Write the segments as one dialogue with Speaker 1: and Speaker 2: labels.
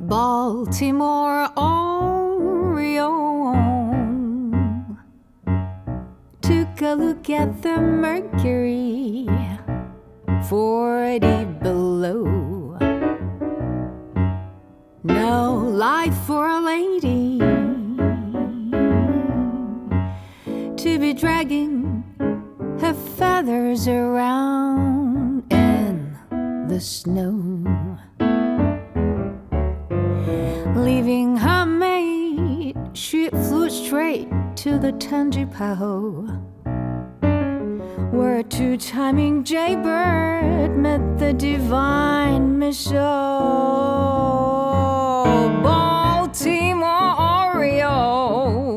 Speaker 1: Baltimore Oriole took a look at the mercury, 40 below. No life for a lady to be dragging her feathers around in the snow, leaving her mate. She flew straight to the Tangipahoe, where a two-timing jaybird met the divine Michelle. Baltimore Oriole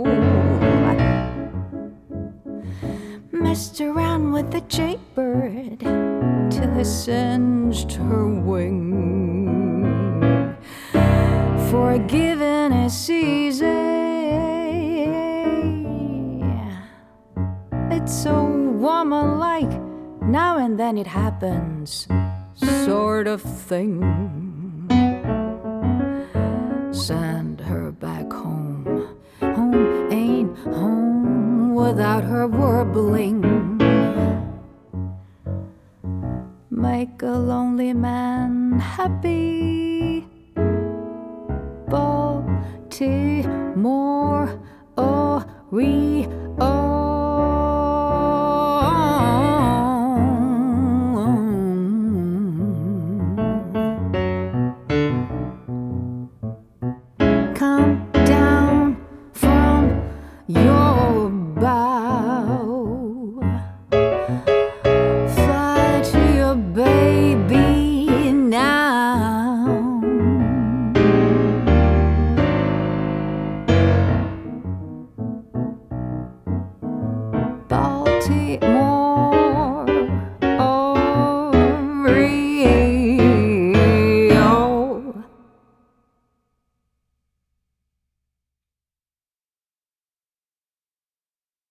Speaker 1: messed around with the jaybird till he singed her wing. Forgiving is easy, it's so woman-like, now and then it happens, sort of thing. Send her back home. Home ain't home without her warbling. Make a lonely man happy